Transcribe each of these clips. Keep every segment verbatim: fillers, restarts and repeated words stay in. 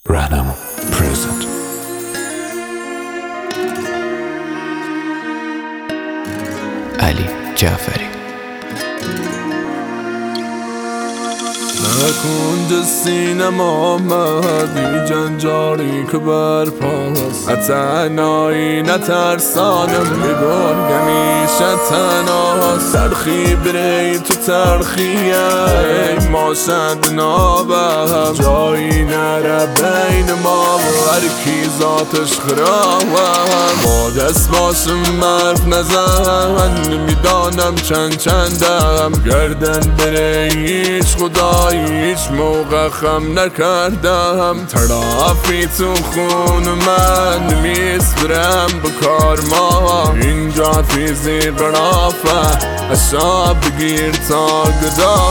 Ranham present. علی جعفری. نکنج سینم آمدی جنجالی که برپاست اتنایی نترسانم بگون گمیشه تنها ترخی بری تو ترخیه ای ما شد نابهم جایی نره بین ما و هر کی ذاتش خراهم ما دست باشم مرف نزن میدانم چند چندم گردن بری هیچ خدا هیچ موقع خم نکردم ترافی تو خون من میسپرم بکار ما اینجا تیزی قرافه اشاب بگیر تا گدا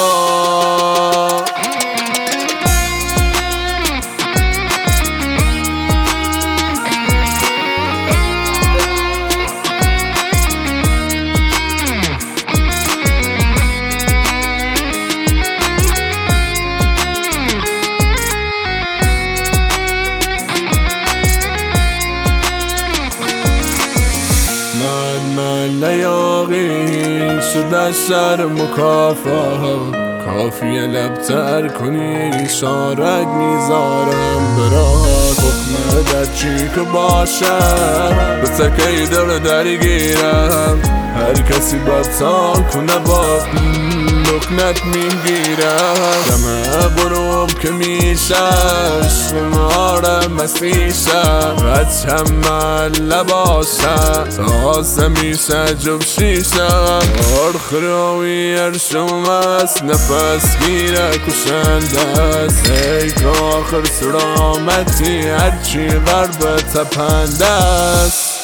لیاقی شده شرم و کافه کافیه لبتر کنی اشارت میذارم برات حکم در چی که باشه به تکی دل درگیرم هر کسی بدتا کنه با لکنت میگیرم دم غروب که میشه شمارم مسیشه بچه همه لباشه تازه میشه جب شیشه آرخروی ارشم است نفس گیره کشنده است ای که آخر سلامتی هرچی غرب تپنده است